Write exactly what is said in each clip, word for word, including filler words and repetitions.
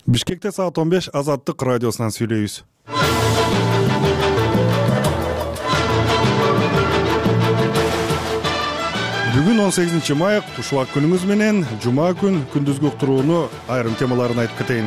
Бишкекте саат он беш Азаттык радиосунан сүйлөйбүз. Бүгүн он сегизинчи май Кушубак күнүңүз менен жума күн күндүзгү уктурууну айрым темаларын айтып кетейин.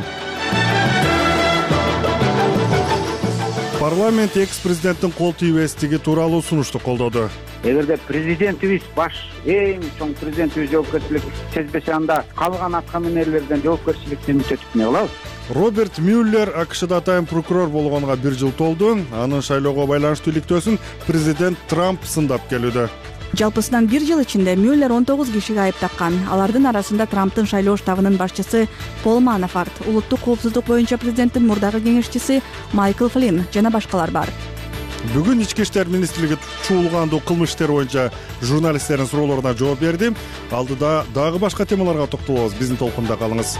Парламент экс-президенттин кол тийбестиги тууралуу сунушту колдоду. Эгерде президентибиз баш эң чоң президентибиз жоопкерчилик сезбесе, анда калган аткаминерлерден жоопкерчиликтен өтүп эмне кылабыз? Роберт Мюллер АКШда атайын прокурор болгонуна бир жыл толду. Анын шайлоого байланыштуу иликтөөсүн президент Трамп сындап келүүдө. Жалпысынан бир жыл ичинде Мюллер он тогуз кишиге айып таккан. Алардын арасында Трамптын шайлоо штабынын башчысы Пол Манафорт, улуттук коопсуздук боюнча президенттин мурдагы кеңешчиси Майкл Флинн жана башкалар бар. Бүгүн Ички иштер министрлиги чуулгандуу кылмыш иштери боюнча журналисттердин суроолоруна жооп берди. Алдыда дагы башка темаларга токтолобуз. Биздин толкунда калыңыз.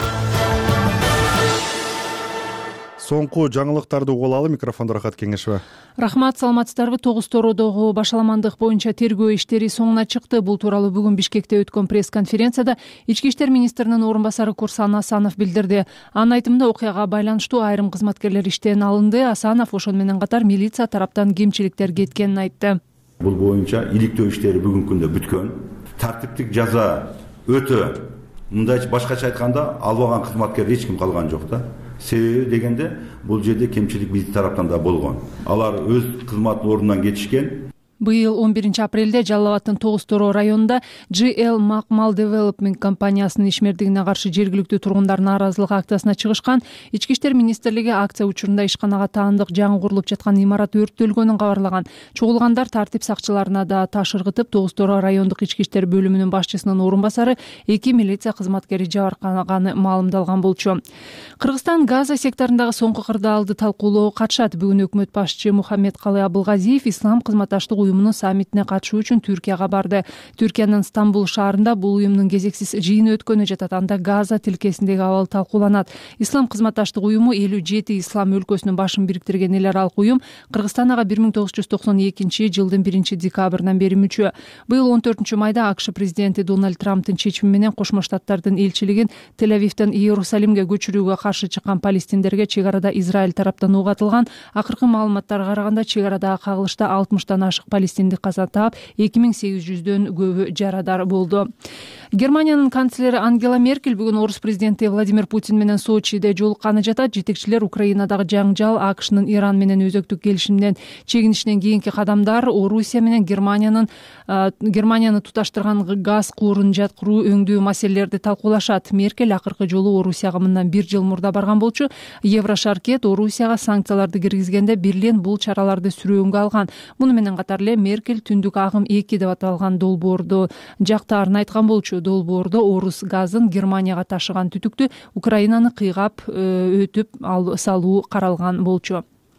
Соңку жаңылыктарды угуп алалы. Микрофондо Рахат Кеңешева. Рахмат, саламатсыздарбы? Тогуз Тородогу башаламандык боюнча тергөө иштери соңуна чыкты. Бул тууралуу бүгүн Бишкекте өткөн пресс-конференцияда Ички иштер министринин орун басары Курсан Асанов билдирди. Анын айтымында окуяга байланыштуу айрым кызматкерлер иштен алынды. Асанов ошону менен катар милиция тараптан кемчиликтер кеткенин айтты. Бул боюнча иликтөө иштери бүгүнкү күндө бүткөн. Тартиптик жаза өтө, мындайча башкача айтканда, албаган кызматкер эч ким калган жок да. Себеби дегенде бул жерде кемчилик биздин тараптан да болгон. Алар өз кызмат ордунан кетишкен. Быйыл он биринчи апрелде Жалал Абадтын Тогуз Торо районунда джи эл Макмал Development компаниясынын ишмердигине каршы жергиликтүү тургундар нааразылык акциясына чыгышкан. Ички иштер министрлиги акция учурунда ишканага таандык жаңы курулуп жаткан имарат өрттөлгөнүн кабарлаган. Чогулгандар тартип сакчыларына да таш ыргытып, Тогуз Торо райондук ички иштер бөлүмүнүн башчысынын орун басары эки милиция кызматкери жабыркаганы маалымдалган болчу. Кыргызстан Газа секторундагы соңку кырдаалды талкуулоого катышат. Бүгүн өкмөт башчы Мухаммед Калый Абылгазиев ислам кызматташтык уюмунун саммитине катышуу үчүн Түркияга барды. Түркиянын Стамбул шаарында бул уюмдун кезексиз жыйыны өткөнү жатат. Анда Газа тилкесиндеги абал талкууланат. Ислам кызматташтык уюму элүү жети ислам өлкөсүнүн башын бириктирген эл аралык уюм Кыргызстан бир миң тогуз жүз токсон экинчи жылдын биринчи декабрынан бери мүчө. Быйыл он төртүнчү майда АКШ президенти Дональд Трамптын чечими менен Кошмо Штаттардын элчилигин Тель-Авивден Иерусалимге көчүрүүгө каршы чыккан палестиндерге чек арада Израиль тараптан ук атылган. Акыркы маалыматтарга караганда чек арадагы кагылышта алтымыштан ашык палестиндик каза таап, эки миң сегиз жүздөн көбү жарадар болду. Германиянын канцлери Ангела Меркель бүгүн орус президенти Владимир Путин менен Сочиде жолукканы жатат. Жетекчилер Украинадагы жаңжал, АКШнын Иран менен өзөктүк келишимден чегинишинен кийинки кадамдар, Орусия менен Германиянын Германияны туташтырган газ куурун жаткыруу өңдүү маселелерди талкуулашат. Меркель акыркы жолу Орусияга мындан бир жыл мурда барган болчу. Еврошаркет Орусияга санкцияларды киргизгенде Берлин бул чараларды сүрөөнгө алган. Муну менен катар эле Меркель түндүк агым эки деп аталган долбоорду жактаарына айткан болчу. Долбоордо орус газын Германияга ташыган түтүктү Украинаны кыйгап өтүп салуу каралган болчу.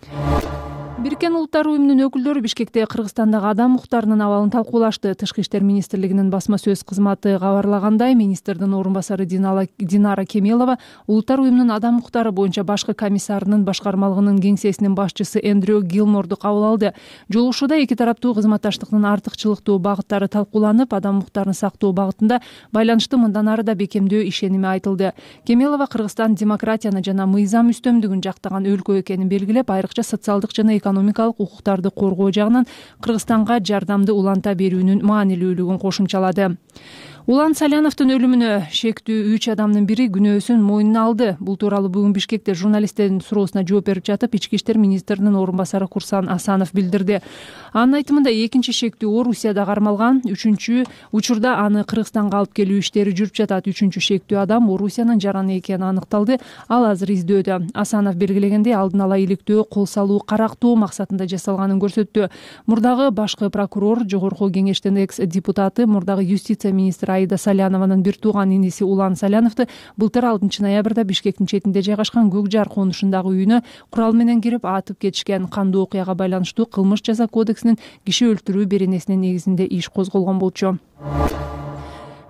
Бириккен Улуттар уюмунун өкүлдөрү Бишкекте Кыргызстандагы адам укуктарынын абалын талкуулашты. Тышкы иштер министрлигинин басма сөз кызматы кабарлагандай, министрдин орун басары Динара Кемелова Улуттар уюмунун адам укуктары боюнча башкы комиссарынын башкармалыгынын кеңсесинин башчысы Эндрю Гилморду кабыл алды. Жолугушууда эки тараптуу кызматташтыктын артыкчылыктуу багыттары талкууланып, адам укуктарын сактоо багытында байланышты мындан ары да бекемдөө ишеними айтылды. Кемелова Кыргызстан демократияны жана мыйзам үстөмдүгүн жактаган өлкө экенин белгилеп, айрыкча социалдык жана экономикалык укуктарды коргоо жагынан Кыргызстанга жардамды уланта берүүнүн маанилүүлүгүн кошумчалады. Улан Саляновдун өлүмүнө шектүү үч адамдын бири күнөөсүн мойнуна алды. Бул тууралуу бүгүн Бишкекте журналисттердин суроосуна жооп берип жатып, ички иштер министринин орун басары Курсан Асанов билдирди. Анын айтымында экинчи шектүү Орусияда кармалган, үчүнчү учурда аны Кыргызстанга алып келүү иштери жүрүп жатат. Үчүнчү шектүү адам Орусиянын жараны экени аныкталды. Ал азыр издөөдө. Асанов белгилегендей, алдын ала иликтөө кол салуу карактоо максатында жасалганын көрсөттү. Мурдагы башкы прокурор, жогорку кеңештин экс депутаты, мурдагы юстиция министри Аида Салянованын бир тууган иниси Улан Саляновду былтыр алтынчы ноябрда Бишкектин четинде жайгашкан Көк Жар конушундагы үйүнө курал менен кирип атып кетишкен. Кандуу окуяга байланыштуу кылмыш жаза кодексинин киши өлтүрүү беренесинин негизинде иш козголгон болчу.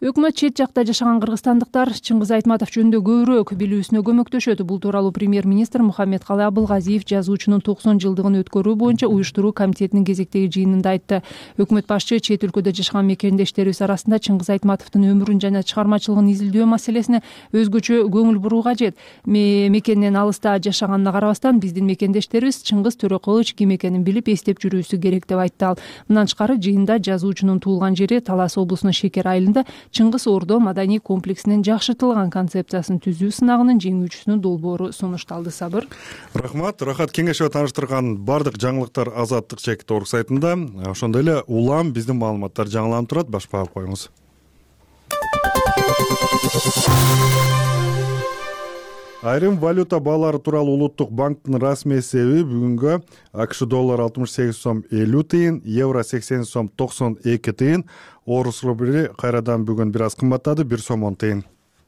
Өкмөт чет жакта жашаган кыргызстандыктар Чыңгыз Айтматов жөнүндө көбүрөөк билүүсүнө көмөктөшөт. Бул тууралуу премьер-министр Мухаммедкалый Абылгазиев жазуучунун токсон жылдыгын өткөрүү боюнча уюштуруу комитетинин кезектеги жыйынында айтты. Өкмөт башчы чет өлкөдө жашаган мекендештерибиз арасында Чыңгыз Айтматовдун өмүрүн жана чыгармачылыгын изилдөө маселесине өзгөчө көңүл буруу кажет. Мекенинен алыста жашаганына карабастан биздин мекендештерибиз Чыңгыз Төрөкулович ким экенин билип эстеп жүрүүсү керек деп айтты ал. Мындан тышкары жыйында жазуучунун туулган жери Талас облусунун Шекер айылында Чыңгыз Ордо маданий комплексинин жакшыртылган концепциясын түзүү сынагынын жеңүүчүсүнүн долбоору сунушталды. Сабыр. Рахмат. Рахат кеңешип тааныштырган бардык жаңылыктар Азаттык чекит орг сайтында. Ошондой эле улам биздин маалыматтар жаңыланып турат. Баш багып коюңуз. Айрым валюта баалары тууралуу Улуттук банктын расмий эсеби бүгүнгө АКШ доллар алтымыш сегиз сом элүү тыйын, евро сексен сом токсон эки тыйын, орус рубли кайрадан бүгүн бир аз кымбаттады, бир сом он тыйын.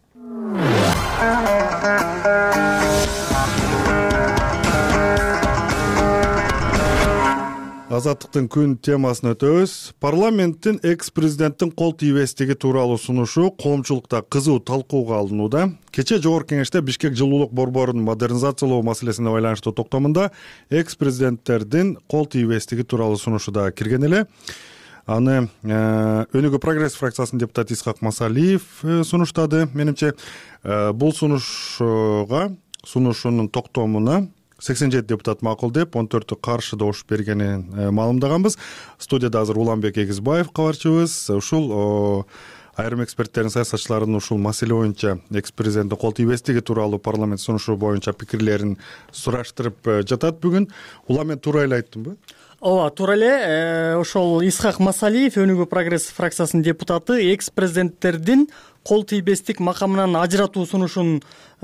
Азаттыктын күн темасын өтөбүз. Парламенттин экс-президенттин кол тийбестиги тууралуу сунушу коомчулукта кызуу талкууга алынууда. Кечээ Жогорку Кеңеште Бишкек жылуулук борборун модернизациялоо маселесине байланыштуу токтомунда экс-президенттердин кол тийбестиги тууралуу сунушу да кирген эле. Аны Өнүгүү прогресс фракциясынын депутаты Исхак Масалиев сунуштады. Менимче бул сунушга, сунушунун токтомуна сексен жети депутат макул деп, он төртү каршы добуш бергенин маалымдаганбыз. Студияда азыр Уланбек Эгизбаев кабарчыбыз. Ушул айрым эксперттердин, саясатчылардын ушул маселе боюнча экс-президенттин кол тийбестиги тууралуу парламент сунушу боюнча пикирлерин сураштырып жатат бүгүн. Улам, мен туура эле айттымбы? Ооба, туура эле. Ошол Исхак Масалиев, Өнүгүү прогресс фракциясынын депутаты, экс-президенттердин кол тийбестик макамынан ажыратуу сунушун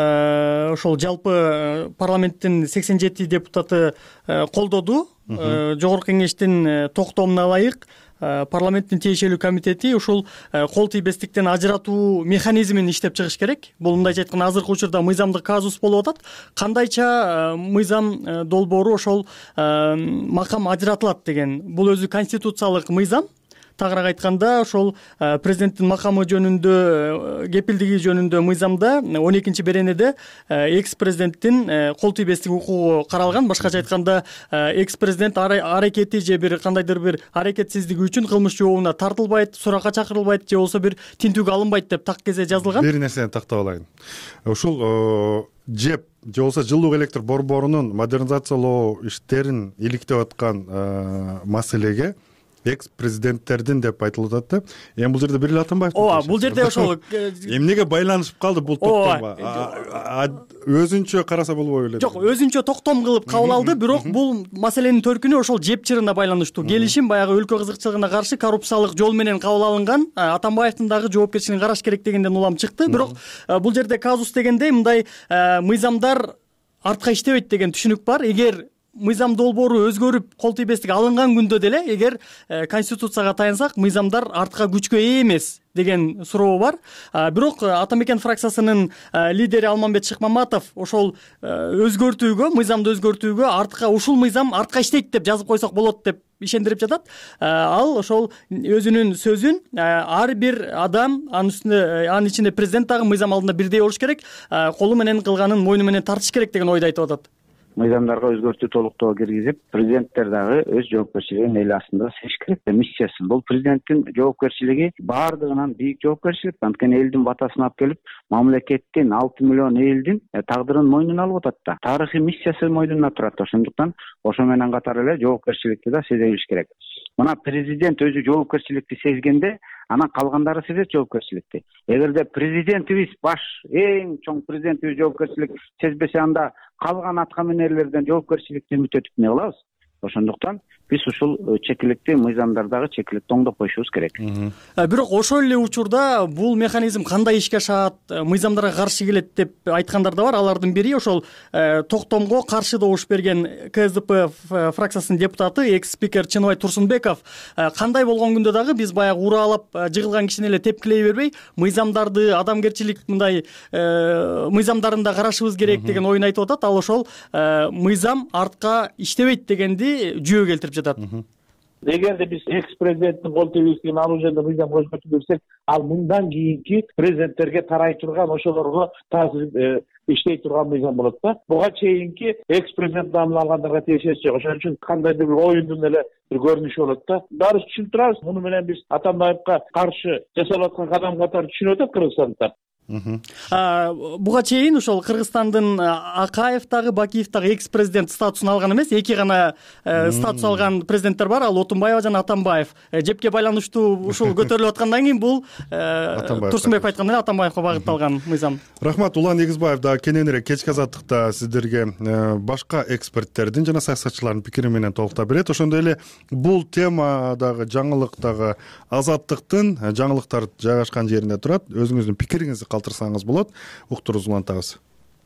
ошол жалпы парламенттин сексен жети депутаты колдоду. Жогорку Кеңештин токтомуна ылайык парламенттин тиешелүү комитети ушул кол тийбестиктен ажыратуу механизмин иштеп чыгыш керек. Бул мындайча айтканда азыркы учурда мыйзамдык казус болуп атат. Кандайча мыйзам долбоору ошол макам ажыратылат деген. Бул өзү конституциялык мыйзам. Тагыраак айтканда, ошол президенттин макамы жөнүндө, кепилдиги жөнүндө мыйзамда он экинчи беренеде экс-президенттин кол тийбестик укугу каралган. Башкача айтканда, экс-президент аракети же бир кандайдыр бир аракетсиздиги үчүн кылмыш жообуна тартылбайт, суракка чакырылбайт же болбосо бир тинтүүгө алынбайт деп так кезде жазылган. Бир нерсени тактап алайын. Ушул жеп же болбосо жылуулук электр борборунун модернизациялоо иштерин иликтеп аткан маселеге экс-президенттердин деп айтылып атат да. Эми бул жерде бир эле Атамбаев. Ооба, бул жерде ошол эмнеге байланышып калды бул токтомго? Өзүнчө караса болбой белет. Жок, өзүнчө токтом кылып кабыл алды, бирок бул маселенин төркүнү ошол жеп чырына байланыштуу. Келишим баягы өлкө кызыкчылыгына каршы коррупциялык жол менен кабыл алынган. Атамбаевдин дагы жоопкерчилигин караш керек дегенден улам чыкты. Бирок бул жерде казус дегенде мындай мыйзамдар артка иштебейт деген түшүнүк бар. Эгер мыйзам долбоору өзгөрүп кол тийбестик алынган күндө деле, эгер конституцияга таянсак, мыйзамдар артка күчкө ээ эмес деген суроо бар. Бирок Ата мекен фракциясынын лидери Алмамбет Шыкмаматов ошол өзгөртүүгө, мыйзамды өзгөртүүгө артка ушул мыйзам артка иштейт деп жазып койсок болот деп ишендирип жатат. Ал ошол өзүнүн сөзүн ар бир адам, анын үстүндө, анын ичинде президент дагы мыйзам алдында бирдей болуш керек, колу менен кылганын мойну менен тартыш керек деген ойду айтып атат. Мыйзамдарга өзгөртүү толуктоо киргизип, президенттер дагы өз жоопкерчилигин эл астында сезиш керек. Миссиясы бул президенттин жоопкерчилиги баардыгынан бийик жоопкерчилик. Анткени элдин батасын алып келип, мамлекеттин алты миллион элдин тагдырын мойнуна алып атат да. Тарыхый миссиясы мойнуна турат. Ошондуктан ошо менен катар эле жоопкерчиликти да сезе билиш керек. Мына президент өзү жоопкерчиликти сезгенде, анан калгандары сезет жоопкерчиликти. Эгерде президентибиз баш, эң чоң президентибиз жоопкерчилик сезбесе, анда калган аткаминерлерден жоопкерчиликти үмүт этип эмне кылабыз? Ошондуктан биз ушул чекиликти мыйзамдардагы чекиликти оңдоп коюшубуз керек. Бирок ошол эле учурда бул механизм кандай ишке ашат, мыйзамдарга каршы келет деп айткандар да бар. Алардын бири ошол токтомго каршы добуш берген КСДП фракциясынын депутаты, экс-спикер Чыныбай Турсунбеков кандай болгон күндө дагы биз баягы ураалап жыгылган кишини эле тепкилей бербей, мыйзамдарды, адамгерчилик мындай мыйзамдарында карашыбыз керек деген оюн айтып атат. Ал ошол мыйзам артка иштебейт дегенди жүйө келтирип жатат. эгерде биз экс президенттин кол тийбестигин алуу жөнүндө мыйзам өзгөртүү берсек, ал мындан кийинки президенттерге тарай турган, ошолорго таасир иштей турган мыйзам болот да. Буга чейинки экс президент наамын алгандарга тиешеси жок. Ошон үчүн кандайдыр бир оюндун эле бир көрүнүшү болот да. Баарыбыз түшүнүп турабыз. Муну менен биз Атамбаевка каршы жасалып аткан кадам катары түшүнүп атат кыргызстандыктар. Буга чейин ошол Кыргызстандын Акаев дагы, Бакиев дагы экс президент статусун алган эмес. Эки гана статус алган президенттер бар, ал Отунбаева жана Атамбаев. Жепке байланыштуу ушул көтөрүлүп аткандан кийин бул Турсунбеков айткандай Атамбаевка багытталган мыйзам. Рахмат. Улан Эгизбаев да кененирээк кечки азаттыкта сиздерге башка эксперттердин жана саясатчылардын пикири менен толуктап берет. Ошондой эле бул темадагы жаңылык дагы Азаттыктын жаңылыктар жайгашкан жеринде турат. Өзүңүздүн пикириңизди калтырсаңыз болот. Уктуруңуз улантабыз.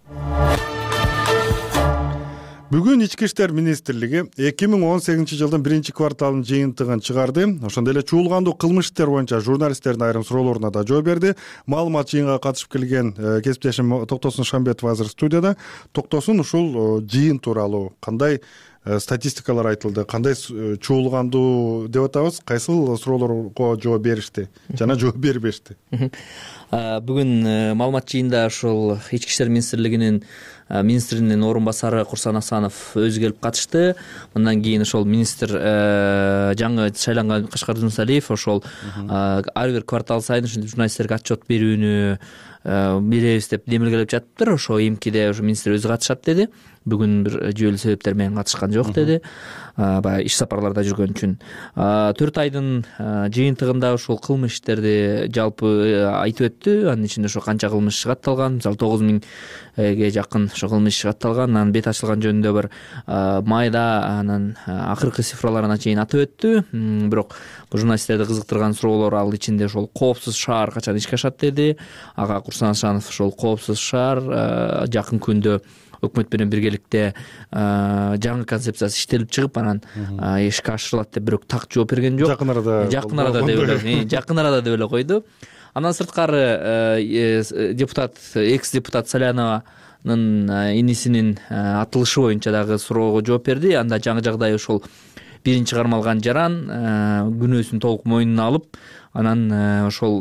Бүгүн Ички иштер министрлиги эки миң он сегизинчи жылдын биринчи кварталынын жыйынтыгын чыгарды. Ошондой эле чуулгандуу кылмыш иштер боюнча журналисттердин айрым суроолоруна да жооп берди. Маалымат жыйынга катышып келген кесиптешим Токтосун Шамбетов азыр студияда. Токтосун, ушул жыйын тууралуу кандай статистикалар айтылды, кандай чуулгандуу деп атабыз, кайсыл суроолорго жооп беришти жана жооп бербешти? Бүгүн маалымат жыйында ошол Ички иштер министрлигинин министринин орун басары Курсан Асанов өзү келип катышты. Мындан кийин ошол министр жаңы шайланган Кашкар Жунусалиев ошол ар бир квартал сайын ушинтип журналисттерге отчет берүүнү беребиз деп демилгелеп жатыптыр. Ошо эмкиде ошо министр өзү катышат деди. Бүгүн бир жүйөлүү себептер менен катышкан жок деди. Баягы иш сапарларда жүргөн үчүн. төрт айдын жыйынтыгында ушул кылмыш иштерди жалпы айтып өттү. Анын ичинде ошо канча кылмыш иши катталган, мисалы тогуз миңге жакын ошо кылмыш иши катталган, анан бет ачылган жөнүндө бир майда анан акыркы цифраларына чейин атып өттү. Бирок бул журналисттерди кызыктырган суроолор ал ичинде ошол коопсуз шаар качан ишке ашат деди. Ага Курсан Асанов ошол коопсуз шаар жакын күндө өкмөт менен биргеликте жаңы концепциясы иштелип чыгып, анан ишке ашырылат деп бирок так жооп берген жок. Жакын арада жакын арада деп эле жакын арада деп эле койду. Андан сырткары депутат, экс депутат Салянованын инисинин атылышы боюнча дагы суроого жооп берди. Анда жаңы жагдай ошол биринчи кармалган жаран күнөөсүн толук мойнуна алып, анан ошол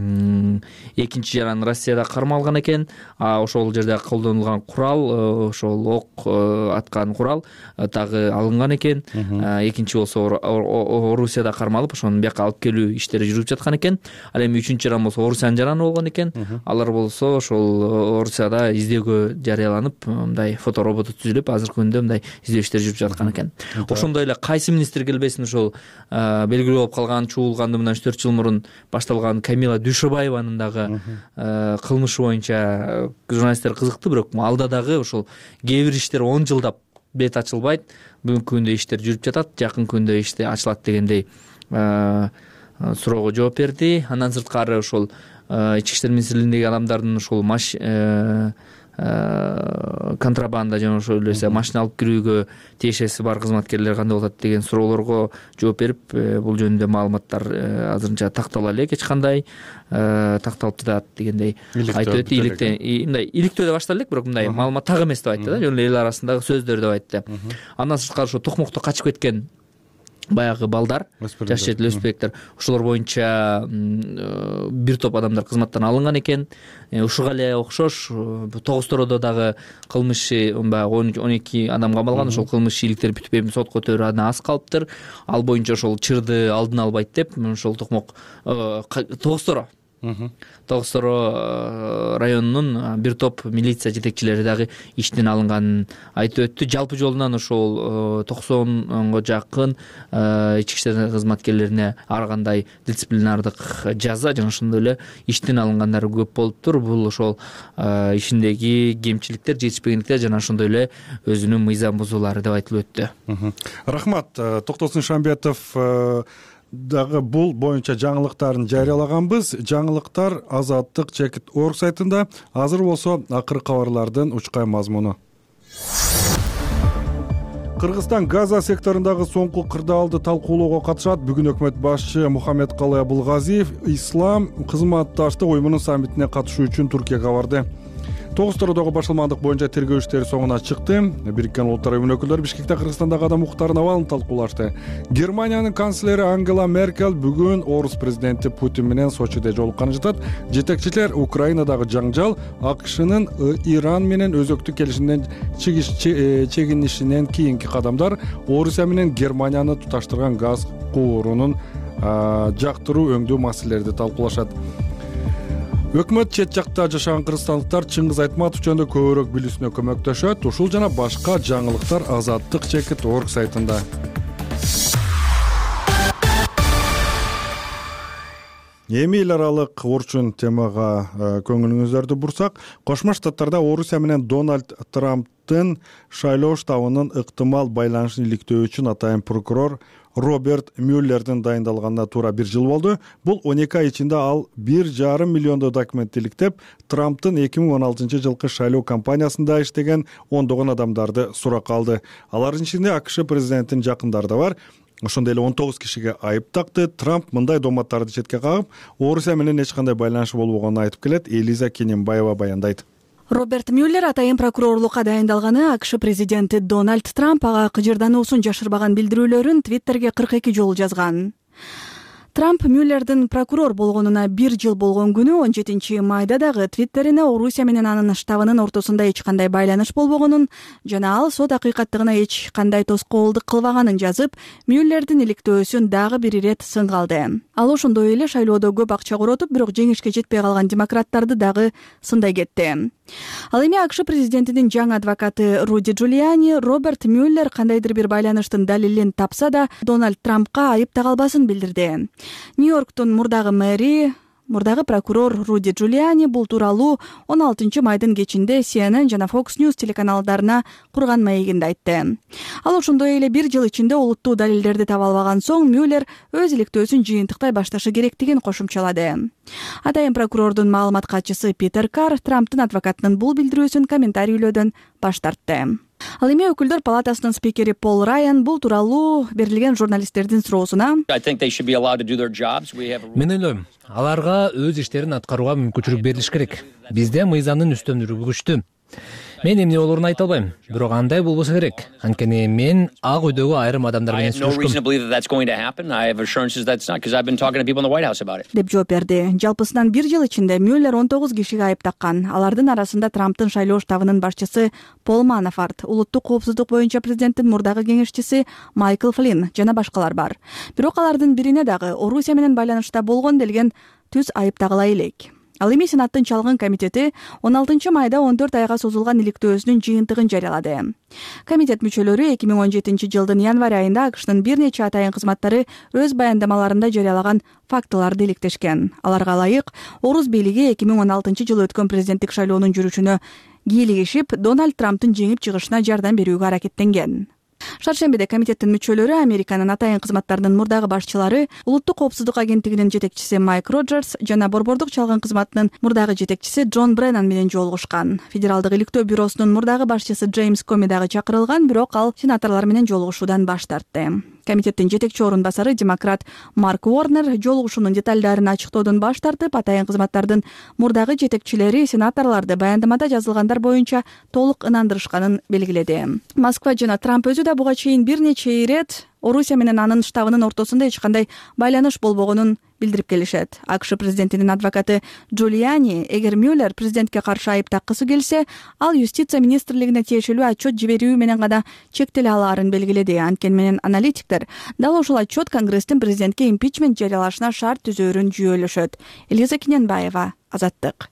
экинчи жаран Россияда кармалган экен. А ошол жерде колдонулган курал, ошол ок аткан курал дагы алынган экен. Экинчи болсо Орусияда кармалып, ошону бияка алып келүү иштери жүрүп жаткан экен. Ал эми үчүнчү жаран болсо Орусиянын жараны болгон экен. Алар болсо ошол Орусияда издөөгө жарыяланып, мындай фотороботу түзүлүп, азыркы күндө мындай издөө иштери жүрүп жаткан экен. Ошондой эле кайсы министр келбесин, ошол белгилүү болуп калган чуулганды мындан үч төрт жыл мурун башталган Камила Дүйшөбаеванын дагы кылмышы боюнча журналисттер кызыктуу, бирок алда дагы ошол кээ бир иштер он жылдап бет ачылбайт. Бүгүнкү күндө иштер жүрүп жатат, жакын күндө иште ачылат дегендей суроого жооп берди. Андан сырткары ошол Ички иштер министрлигиндеги адамдардын ошол маш контрабанда жана ошол эле машина алып кирүүгө тиешеси бар кызматкерлер кандай болот деген суроолорго жооп берип, бул жөнүндө маалыматтар азырынча тактала элек, эч кандай такталып жатат дегендей айтып өттү. Иликтен мындай иликтөөдө баштала элек, бирок мындай маалымат так эмес деп айтты да, жөн эле эл арасындагы сөздөр деп айтты. Андан сырткары ошо токмокто качып кеткен баягы балдар, жаш жетил өспүрөмдөр, ошолор боюнча бир топ адамдар кызматтан алынган экен. Ушуга эле окшош тогуз тородо дагы кылмыш баягы он эки адам камалган. Ошол кылмыш иликтер бүтүп эми сотко өтөөрү абдан аз калыптыр. Ал боюнча ошол чырды алдын албайт деп ошол токмок тогуз торо тогуз торо районунун бир топ милиция жетекчилери дагы иштен алынганын айтып өттү. Жалпы жолунан ошол токсонго жакын ички иштер кызматкерлерине ар кандай дисциплинардык жаза жана ошондой эле иштен алынгандары көп болуптур. Бул ошол ишиндеги кемчиликтер, жетишпегендиктер жана ошондой эле өзүнүн мыйзам бузуулары деп айтылып өттү. Рахмат. Токтосун Шамбетов дагы бул боюнча жаңылыктарын жарыялаганбыз. Жаңылыктар Азаттык чекит орг сайтында. Азыр болсо акыркы кабарлардын учкай мазмуну. Кыргызстан Газа секторундагы соңку кырдаалды талкуулоого катышат. Бүгүн өкмөт башчы Мухаммедкалый Абулгазиев Ислам кызматташтык уюмунун саммитине катышуу үчүн Туркияга барды. тогуз тоородогу башылмандык боюнча тергөө иштери соңуна чыкты. Бириккен Улуттар Уюмунун өкүлдөрү Бишкекте Кыргызстандагы адам укуктары абалын талкуулашты. Германиянын канцлери Ангела Меркель бүгүн орус президенти Путин менен Сочиде жолукканын жатат. Жетекчилер Украинадагы жаңжал, АКШнын Иран менен өзөктүк келишимден чегинишинен кийинки кадамдар, Орусия менен Германияны туташтырган газ куурунун жактыруу өңдүү маселелерди талкуулашат. Өкмөт чет жакта жашаган кыргызстандыктар Чыңгыз Айтматов жөнүндө көбүрөөк билүүсүнө көмөктөшөт. Ушул жана башка жаңылыктар азаттык чекит орг сайтында. Эми эл аралык орчун темага көңүлүңүздөрдү бурсак, Кошмо Штаттарда Орусия менен Дональд Трамптын шайлоо штабынын ыктымал байланышын иликтөө үчүн атайын прокурор Роберт Мюллердин дайындалганына туура бир жыл болду. Бул он эки ай ичинде ал бир жарым миллиондой документ иликтеп, Трамптын эки миң он алтынчы жылкы шайлоо кампаниясында иштеген ондогон адамдарды суракка алды. Алардын ичинде АКШ президентинин жакындары да бар. Ошондой эле он тогуз кишиге айып такты. Трамп мындай доматтарды четке кагып, Орусия менен эч кандай байланышы болбогонун айтып келет. Элиза Кененбаева баяндайт. Роберт Мюллер атайын прокурорлукка дайындалганы АКШ президенти Дональд Трамп ага кыжырдануусун жашырбаган билдирүүлөрүн Твиттерге кырк эки жолу жазган. Трамп Мюллердин прокурор болгонуна бир жыл болгон күнү он жетинчи майда дагы Твиттерине Орусия менен анын штабынын ортосунда эч кандай байланыш болбогонун жана ал сот акыйкаттыгына эч кандай тоскоолдук кылбаганын жазып, Мюллердин иликтөөсүн дагы бир ирет сынга алды. Ал ошондой эле шайлоодо көп акча коротуп, бирок жеңишке жетпей калган демократтарды дагы сындай кетти. Ал эми АКШ президентинин жаңы адвокаты Руди Джулиани Роберт Мюллер кандайдыр бир байланыштын далилин тапса да, Дональд Трампка айып тагалбасын билдирди. Нью-Йорктун мурдагы мэри, мурдагы прокурор Руди Джулиани бул тууралуу он алтынчы майдын кечинде Си Эн Эн жана Fox News телеканалдарына курган маегинде айтты. Ал ошондой эле бир жыл ичинде олуттуу далилдерди таба албаган соң Мюллер өз иликтөөсүн жыйынтыктай башташы керектигин кошумчалады. Атайын прокурордун маалымат катчысы Питер Карр Трамптын адвокатынын бул билдирүүсүн комментарийлөөдөн баш тартты. Ал эми өкүлдөр палатасынын спикери Пол Райан бул тууралуу берилген журналисттердин суроосуна мен ойлойм, аларга өз иштерин аткарууга мүмкүнчүлүк берилиш керек. Бизде мыйзамдын үстөмдүүлүгү күчтүү. Мен эмне болоорун айта албайм, бирок андай болбосо керек. Анткени мен ак үйдөгү айрым адамдар менен сүйлөшкөм. деп жооп берди. Жалпысынан бир жыл ичинде Мюллер он тогуз кишиге айып таккан. Алардын арасында Трамптын шайлоо штабынын башчысы Пол Манафарт, улуттук коопсуздук боюнча президенттин мурдагы кеңешчиси Майкл Флинн жана башкалар бар. Бирок алардын бирине дагы Орусия менен байланышта болгон делген түз айып тагыла элек. Ал эми Сенаттын чалгын комитети он алтынчы майда он төрт айга созулган иликтөөсүнүн жыйынтыгын жарыялады. Комитет мүчөлөрү эки миң он жетинчи жылдын январь айында АКШнын бир нече атайын кызматтары өз баяндамаларында жарыялаган фактыларды иликтешкен. Аларга ылайык, орус бийлиги эки миң он алтынчы жылы өткөн президенттик шайлоонун жүрүшүнө кийлигишип, Дональд Трамптын жеңип чыгышына жардам берүүгө аракеттенген. Шаршембиде комитеттин мүчөлөрү Американын атайын кызматтарынын мурдагы башчылары, улуттук коопсуздук агенттигинин жетекчиси Майк Роджерс жана борбордук чалгын кызматынын мурдагы жетекчиси Джон Бреннан менен жолугушкан. Федералдык иликтөө бюросунун мурдагы башчысы Джеймс Коми дагы чакырылган, бирок ал сенаторлор менен жолугушуудан баш тартты. Комитеттин жетекчи орун басары демократ Марк Уорнер жолугушуунун деталдарын ачыктоодон баш тартып, атайын кызматтардын мурдагы жетекчилери сенаторлорду баяндамада жазылгандар боюнча толук ынандырышканын белгиледи. Москва жана Трамп өзү да буга чейин бир нече ирет Орусия менен анын штабынын ортосунда эч кандай байланыш болбогонун билдирип келишет. АКШ президентинин адвокаты Джулиани, эгер Мюллер президентке каршы айып таккысы келсе, ал юстиция министрлигине тиешелүү отчет жиберүү менен гана чектеле алаарын белгиледи. Анткени менен аналитиктер дал ушул отчет Конгресстин президентке импичмент жарыялашына шарт түзөөрүн жүйөлөшөт. Элиза Кененбаева, Азаттык.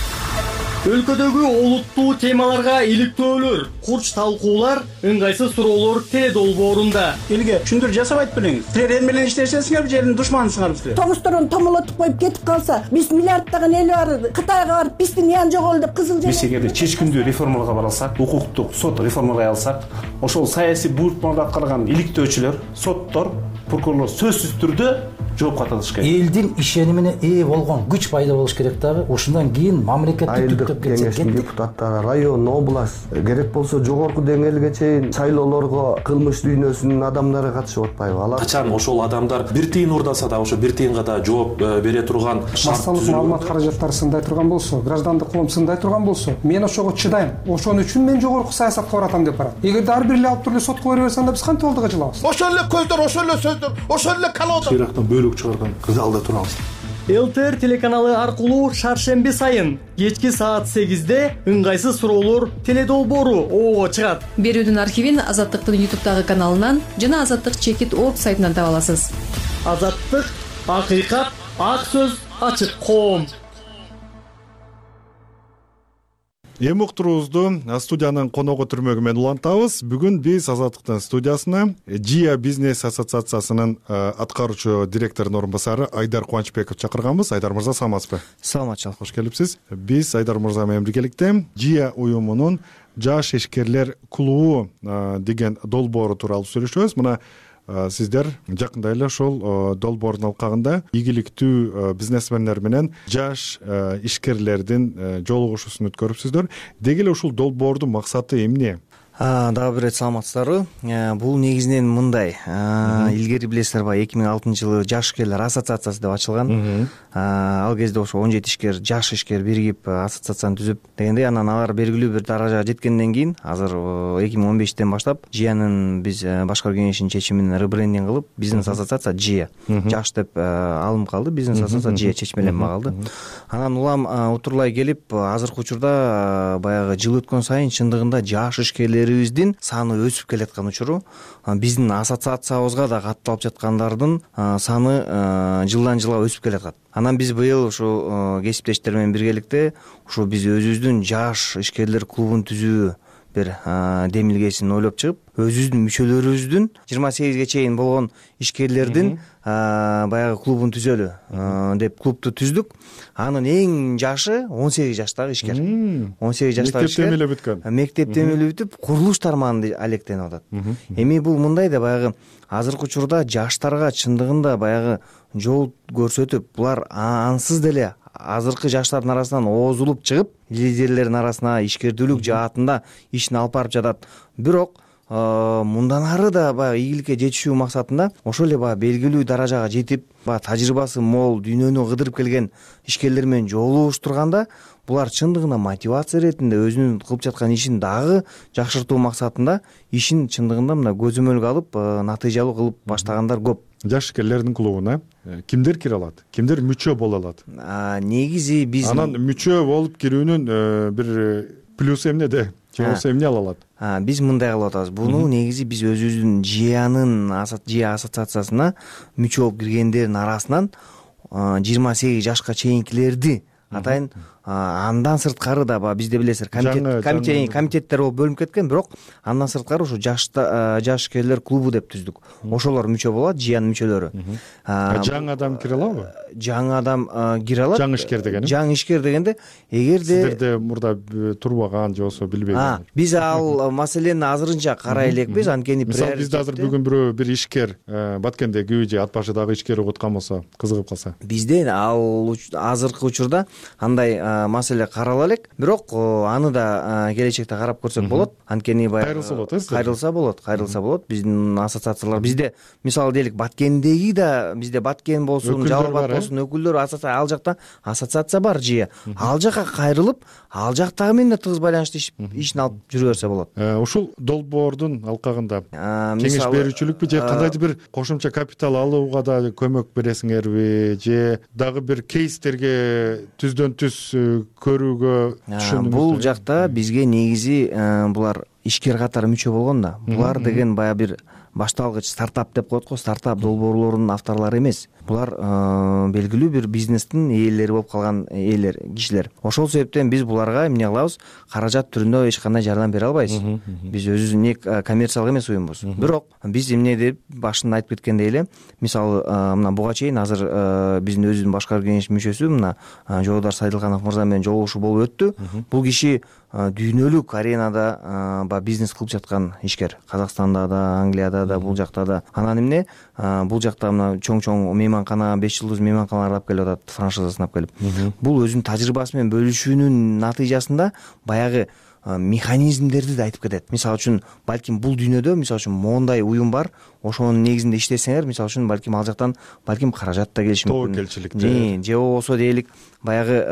Өлкөдөгү олуттуу темаларга иликтөөлөр, курч талкуулар, ыңгайсыз суроолор тээ долбоорунда. Элге түшүндүрүү жасап айтып бериңиз. Силер эм менен иштешесиңерби, жердин душманысыңарбы силер? Тоңусторун томолотуп коюп кетип калса, биз миллиарддаган эл бар, Кытайга барып биздин ян жоголду деп кызыл Биз эгерде чечкиндүү реформаларга бара алсак, укуктук сот реформалай алсак, ошол саясий буйртмаларды аткарган иликтөөчүлөр, соттор, прокурорлор сөзсүз түрдө жоопко тартыш керек. Элдин ишенимине ээ болгон күч пайда болуш керек дагы. Ошондон кийин мамлекетти түптөп кетсек. Кеңештин депутаттары район, область, керек болсо жогорку деңгээлге чейин шайлоолорго кылмыш дүйнөсүнүн адамдары катышып атпайбы? Алар Качан ошол адамдар бир тыйын уурдаса да ошо бир тыйынга да жооп бере турган массалык маалымат каражаттары сындай турган болсо, граждандык коом сындай турган болсо, мен ошого чыдайм. Ошон үчүн мен жогорку саясатка баратам деп барат. Эгерде ар бир эле алып туруп эле сотко бере берсе, анда биз кантип алдыга жылабыз? Ошол эле көздөр, ошол эле сөздөр, ошол эле калоодон Ирактан бөлүк чыгарган залда турабыз. ЛТР телеканалы аркылуу шаршемби сайын кечки саат сегизде ыңгайсыз суроолор теледолбоору оого чыгат. Берүүдүн архивин Азаттыктын ютубтагы каналынан жана Азаттык чекит орг сайтынан таба аласыз. Азаттык, акыйкат, ак сөз, ачык коом. Эми уктуруубузду студиянын коногу түрмөгү менен улантабыз. Бүгүн биз Азаттыктын студиясына Джия бизнес ассоциациясынын аткаруучу директорунун орун басары Айдар Кубанычбеков чакырганбыз. Айдар мырза, саламатсызбы? Саламатчылык. Кош келипсиз. Биз Айдар мырза менен биргеликте Джия уюмунун жаш ишкерлер клубу деген долбоору тууралуу сүйлөшөбүз. Мына сиздер жакында эле ошол долбоордун алкагында ийгиликтүү бизнесмендер менен жаш ишкерлердин жолугушуусун өткөрүпсүздөр. Деги эле ушул долбоордун максаты эмне? Дагы бир рет саламатсыздарбы. Бул негизинен мындай. Илгери билесиздерби, эки миң алтынчы жылы жаш ишкерлер ассоциациясы деп ачылган. Ал кезде ошо он жети ишкер, жаш ишкер биригип ассоциацияны түзүп дегендей, анан алар белгилүү бир даражага жеткенден кийин азыр эки миң он бештен баштап Джиянын биз башкаруу кеңешинин чечими менен ребрендинг кылып, бизнес ассоциация Джия жаш деп алынып калды. Бизнес ассоциация Джия чечмеленип калды. Анан улам утурлай келип, азыркы учурда баягы жыл өткөн сайын чындыгында жаш ишкерлер саны өсүп келаткан учуру, биздин ассоциациябызга да катталып жаткандардын саны жылдан жылга өсүп келаткат. Анан биз быйыл ушу кесиптештер менен биргеликте ушу биз өзүбүздүн жаш ишкерлер клубун түзүү бир демилгесин ойлоп чыгып, өзүбүздүн мүчөлөрүбүздүн жыйырма сегизге чейин болгон ишкерлердин баягы клубун түзөлү деп клубту түздүк. Анын эң жашы он сегиз жаштагы ишкер. он сегиз жаштагы ишкер. Мектептен эле бүткөн. Мектептен эле бүтүп, курулуш тармагында алектенип атат. Эми бул мындай да баягы азыркы учурда жаштарга чындыгында баягы жол көрсөтүп, булар ансыз деле азыркы жаштардын арасынан оозулуп чыгып, лидерлердин арасына ишкердүүлүк жаатында ишин алып барып жатат. Бирок мындан ары да баягы ийгиликке жетишүү максатында ошол эле баягы белгилүү даражага жетип, баягы тажрыйбасы мол, дүйнөнү кыдырып келген ишкерлер менен жолугуштурганда, булар чындыгында мотивация иретинде өзүнүн кылып жаткан ишин дагы жакшыртуу максатында ишин чындыгында мына көзөмөлгө алып, натыйжалуу кылып баштагандар көп. Жаш ишкерлердин клубуна кимдер кире алат? Кимдер мүчө боло алат? Негизи биз анан мүчө болуп кирүүнүн бир плюсу эмнеде? Же болбосо эмне ала алат? Биз мындай кылып атабыз. Буну негизи биз өзүбүздүн Джиянын Джия ассоциациясына мүчө болуп киргендердин арасынан жыйырма сегиз жашка чейинкилерди атайын, андан сырткары да бизде билесиздер комитет комитеттер болуп бөлүнүп кеткен, бирок андан сырткары ушу жаш ишкерлер клубу деп түздүк. Ошолор мүчө болот, Джиянын мүчөлөрү. Жаңы адам кире алабы? Жаңы адам кире алат. Жаңы ишкер дегени? Жаңы ишкер дегенде, эгерде сиздерде мурда турбаган же болбосо билбеген. Биз ал маселени азырынча карай элекпиз, анткени мисалы бизде азыр бүгүн бирөө бир ишкер Баткендеги же Ат башыдагы ишкер угуткан болсо, кызыгып калса. Бизде ал азыркы учурда андай маселе карала элек, бирок аны да келечекте карап көрсөк болот. Анткени баягы кайрылса болот, кайрылса болот, кайрылса болот. Биздин ассоциациялар бизде, мисалы делик, Баткендеги да, бизде Баткен болсун, Жалал Абад болсун, өкүлдөр ассоциация, ал жакта ассоциация бар Джия. Ал жака кайрылып, ал жактагы менен тыгыз байланышты ишин алып жүрө берсе болот. Ушул долбоордун алкагында кеңеш берүүчүлүкпү же кандайдыр бир кошумча капитал алууга да көмөк бересиңерби, же дагы бир кейстерге түздөн түз көрүүгө түшүнүңүз? Бул жакта бизге негизи булар ишкер катары мүчө болгон да. Булар деген баягы бир башталгыч стартап деп коет го, стартап долбоорлорунун авторлору эмес. Булар белгилүү бир бизнестин ээлери болуп калган ээлер, кишилер. Ошол себептен биз буларга эмне кылабыз? Каражат түрүндө эч кандай жардам бере албайбыз. Биз өзүбүз не коммерциялык эмес уюмбуз. Бирок биз эмне деп башында айтып кеткендей эле, мисалы мына буга чейин азыр биздин өзүбүздүн башкаруу кеңешинин мүчөсү мына Жолдар Сайдылханов мырза менен жолугушуу болуп өттү. Бул киши дүйнөлүк аренада бизнес кылып жаткан ишкер. Казакстанда да, Англияда Италияда да, бул жакта да. Анан эмне, бул жакта мына чоң чоң мейманкана, беш жылдыз мейманканаларды алып келип атат, франшизасын алып келип. Бул өзүнүн тажрыйбасы менен бөлүшүүнүн натыйжасында баягы механизмдерди да айтып кетет. Мисалы үчүн, балким бул дүйнөдө мисалы үчүн моундай уюм бар, ошонун негизинде иштесеңер, мисалы үчүн балким ал жактан балким каражат да келиши мүмкүн. Тобокелчилик же болбосо дейли баягы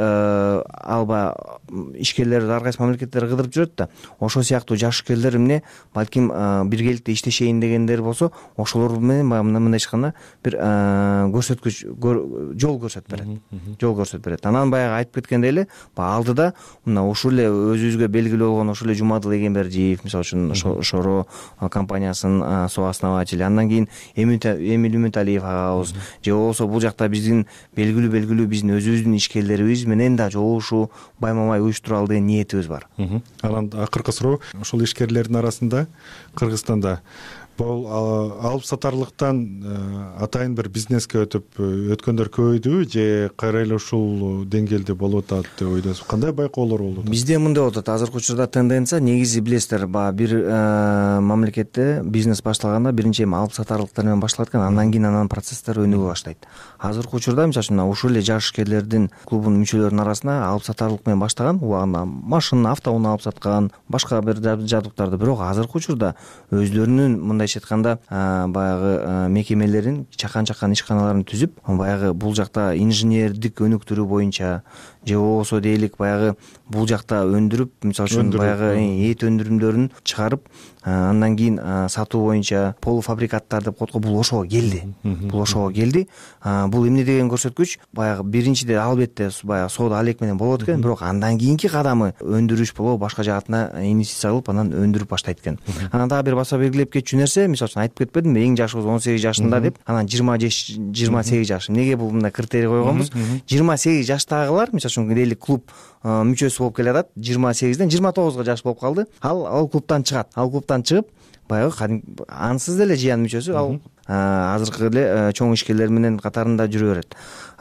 алба ишкерлер ар кайсы мамлекеттер кыдырып жүрөт да, ошол сыяктуу жаш ишкерлер эмне балким биргеликте иштешейин дегендер болсо, ошолор менен баягы мындай айтканда бир көрсөткүч жол көрсөтүп берет. Жол көрсөтүп берет. Анан баягы айтып кеткендей эле, баягы алдыда мына ушул эле өзүбүзгө белгилүү болгон ошол эле Жумадыл Эгембердиев, мисалы үчүн Шоро компаниясынын сооснователь, андан кийин Эмиль Үмүталиев агабыз, же болбосо бул жакта биздин белгилүү белгилүү биздин өзүбүздүн ишкерлерибиз менен да жолугушуу, баймамай уюштура алуу деген ниетибиз бар. Анан акыркы суроо, ошол ишкерлердин арасында Кыргызстанда бул алып сатарлыктан атайын бир бизнеске өтүп өткөндөр көбөйдүбү же кайра эле ушул деңгээлде болуп атат деп ойдосуз? Кандай байкоолор болуп атат? Бизде мындай болуп атат. Азыркы учурда тенденция, негизи билесиздер, баягы бир мамлекетте бизнес башталганда биринчи эми алып сатарлыктар менен башталат экен, андан кийин анан процесстер өнүгө баштайт. Азыркы учурда мисалы үчүн ушул эле жаш ишкерлердин клубунун мүчөлөрүнүн арасында алып сатарлык менен баштаган, убагында машина, автоунаа алып саткан, башка бир жабдыктарды, бирок азыркы учурда өздөрүнүн мындай айтканда баягы мекемелерин, чакан-чакан ишканаларын түзүп, баягы бул жакта инженердик өнүктүрүү боюнча же болбосо дейлик баягы бул жакта өндүрүп, мисалы үчүн баягы эт өндүрүмдөрүн чыгарып, андан кийин сатуу боюнча полуфабрикаттар деп коет го, бул ошого келди. Бул ошого келди. Бул эмне деген көрсөткүч? Баягы биринчиде албетте баягы соода алек менен болот экен, бирок андан кийинки кадамы өндүрүш болобу, башка жаатына инвестиция кылып анан өндүрүп баштайт экен. Анан дагы бир баса белгилеп кетчү нерсе, мисалы үчүн айтып кетпедимби, эң жашыбыз он сегиз жашында деп, анан жыйырма жыйырма сегиз жаш. Эмнеге бул мындай критерий койгонбуз? жыйырма сегиз жаштагылар, мисалы үчүн дейлик клуб мүчөсү болуп келатат, жыйырма сегизден жыйырма тогузга жаш болуп калды. Ал ал клубтан чыгат. Ал клубтан чыгып, баягы ансыз деле жыян мүчөсү, ал азыркы эле чоң ишкерлер менен катарында жүрө берет.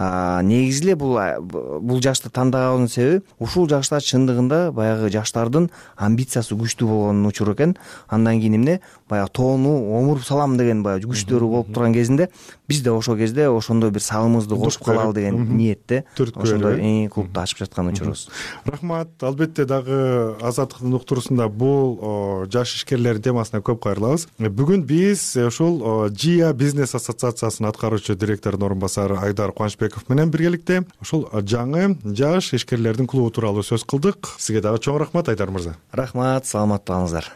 Негизи эле бул бул жашты тандагандын себеби ушул жашта чындыгында баягы жаштардын амбициясы күчтүү болгонун учуру экен. Андан кийин эмне, баягы тоону омуруп салам деген баягы күчтөрү болуп турган кезинде биз да ошол кезде ошондой бир салымыбызды кошуп калалы деген ниетте ошондой клубду ачып жаткан учурубуз. Рахмат. Албетте дагы Азаттыктын уктуруусунда бул жаш ишкерлердин темасына көп кайрылабыз. Бүгүн биз ушул Жия бизнес ассоциациясынын аткаруучу директорунун орун басары Айдар Кубанычбеков менен биргеликте ушул жаңы жаш ишкерлердин клубу тууралуу сөз кылдык. Сизге дагы чоң рахмат, Айдар мырза. Рахмат, саламат болуңуздар.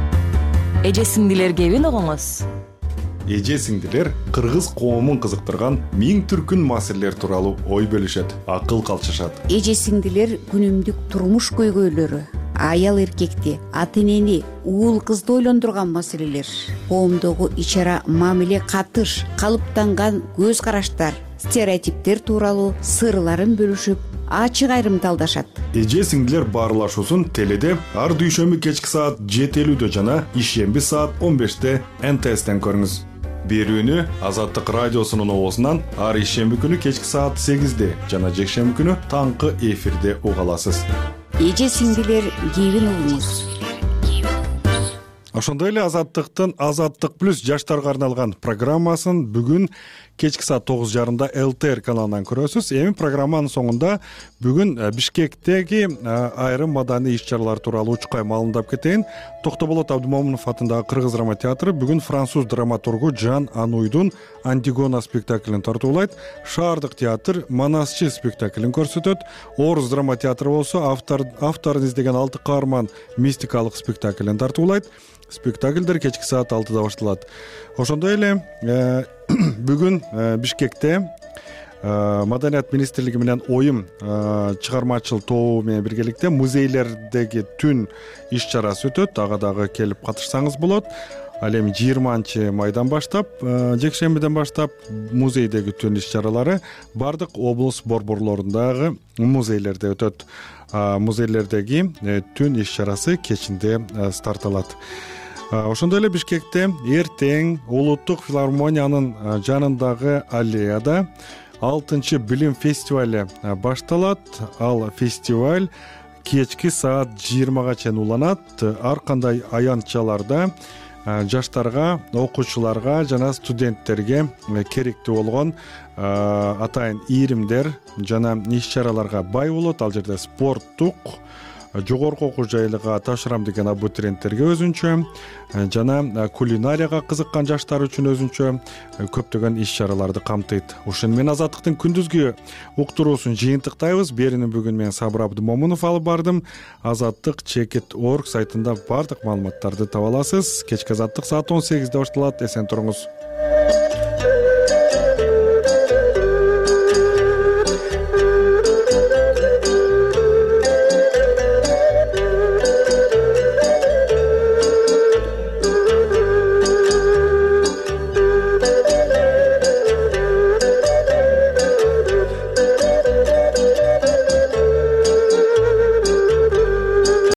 Эже сиңдилер кебин угуңуз. Эже сиңдилер кыргыз коомун кызыктырган миң түркүн маселелер тууралуу ой бөлүшөт, акыл калчышат. Эже сиңдилер күнүмдүк турмуш көйгөйлөрү, аял эркекти, ата энени, уул кызды ойлондурган маселелер, коомдогу ич ара мамиле, катыш, калыптанган көз караштар, стереотиптер тууралуу сырларын бөлүшүп, ачык айрымдалдашат. Эже сиңдилер баарлашуусун теледе ар дүйшөмбү кечки саат жети элүүдө жана ишемби саат он беште эн тэ эстен көрүңүз. Берүүнү Азаттык радиосунун оозунан ар ишемби күнү кечки саат сегизде жана жекшемби күнү таңкы эфирде уга аласыз. Эже сиңдилер кебин угуңуз. Ошондой эле Азаттыктын Азаттык плюс жаштарга арналган программасын бүгүн кечки саат тогуз жарымда эл тэ эр каналынан көрөсүз. Эми программанын соңунда бүгүн Бишкектеги айрым маданий иш-чаралар тууралуу учкай маалымдап кетейин. Токтоболот Абдымомунов атындагы Кыргыз драма театры бүгүн француз драматургу Жан Ануйдун Антигона спектаклин тартуулайт. Шаардык театр Манасчы спектаклин көрсөтөт. Орус драма театры болсо автор авторун издеген алты каарман мистикалык спектаклин тартуулайт. Спектакльдер кечки саат алтыда башталат. Ошондой эле бүгүн Бишкекте Маданият министрлиги менен оюм чыгармачыл тобу менен биргеликте музейлердеги түн иш-чарасы өтөт. Ага дагы келип катышсаңыз болот. Ал эми жыйырманчы майдан баштап, жекшембиден баштап музейдеги түн иш-чаралары бардык облус борборлорундагы музейлерде өтөт. Музейлердеги түн иш-чарасы кечинде старт алат. Ошондой эле Бишкекте эртең Улуттук филармониянын жанындагы аллеяда алтынчы билим фестивале башталат. Ал фестиваль кечки саат жыйырмага чейин уланат. Ар кандай аянтчаларда жаштарга, окуучуларга жана студенттерге керектүү болгон атайын ийримдер жана иш чараларга бай болот. Ал жерде спорттук, жогорку окуу жайларга тапшырам деген абитуриенттерге өзүнчө жана кулинарияга кызыккан жаштар үчүн өзүнчө көптөгөн иш чараларды камтыйт. Ушуну менен Азаттыктын күндүзгү уктуруусун жыйынтыктайбыз. Берүүнү бүгүн мен Сабыр Абдымомунов алып бардым. Азаттык чекит точка орг сайтында бардык маалыматтарды таба аласыз. Кечки Азаттык саат он сегизде башталат. Эсен туруңуз.